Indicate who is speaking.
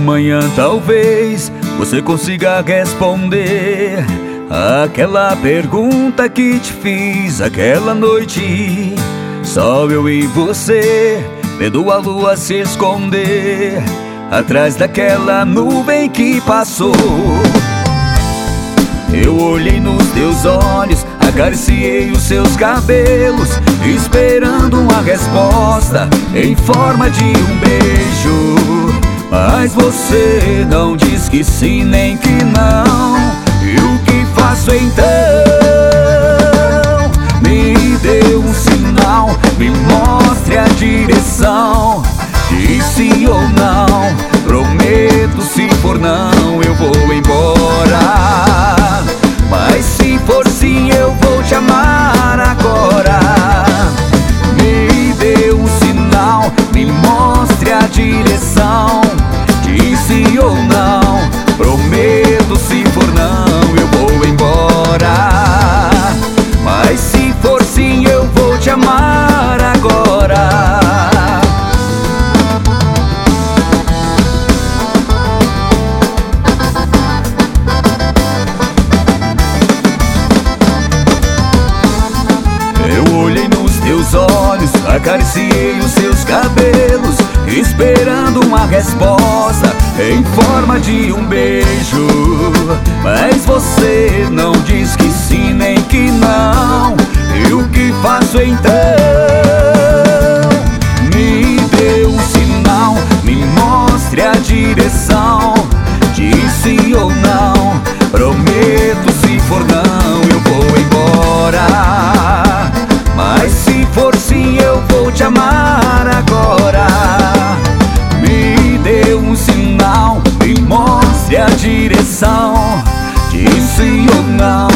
Speaker 1: Amanhã talvez você consiga responder aquela pergunta que te fiz aquela noite. Só eu e você, vendo a lua se esconder atrás daquela nuvem que passou. Eu olhei nos teus olhos, acariciei os seus cabelos, esperando uma resposta em forma de um beijo. Mas você não diz que sim nem que não. E o que faço então? Me dê um sinal, me mostre a direção. Diz sim ou não, prometo, se for não eu vou embora. Mas se for sim eu vou te amar agora. Me dê um sinal, me mostre a direção. Diz sim ou não, prometo, se for não eu vou embora. Mas se for sim eu vou te amar agora. Eu olhei nos teus olhos, acariciei os seus cabelos, esperando uma resposta em forma de um beijo. Mas você não diz que sim nem que não. E o que faço então? Me dê um sinal, me mostre a direção. Diz sim ou não, prometo, se for não eu vou embora. Mas se for sim eu vou te amar agora. Me dê um sinal, me mostre a direção. Diz sim ou não,